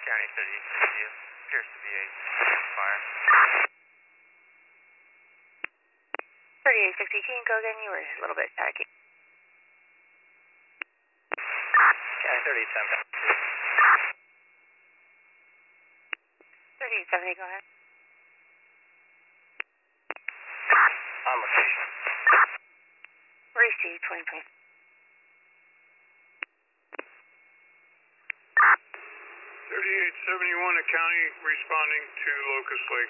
County 30, appears to be a fire. 3860, can you go again? You were a little bit staticky. County 37. 3870, go ahead. On location. Receive 2020. 3871, a county responding to Locust Lake.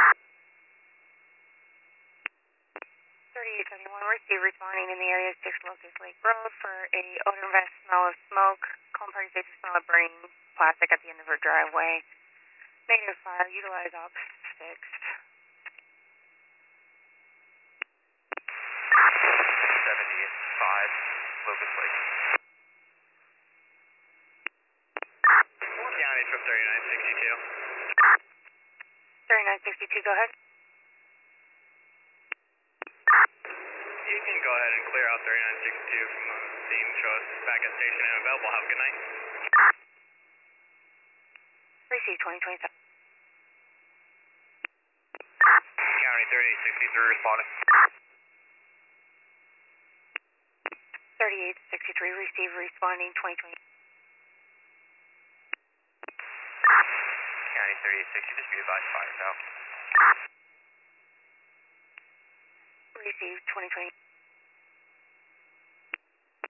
3871, receive responding in the area of 6 Locust Lake Road for a odor vest smell of smoke. Calm party station smell of burning plastic at the end of her driveway. Negative fire, utilize op 6. 75, Locust Lake. County trip 3962. 3962, go ahead. You can go ahead and clear out 3962 from the scene. Show us back at station and available. Have a good night. Receive 2027. County 3863 responding. 3863, receive responding 2020. County 3860, just be advised, fire's out. Receive 2020.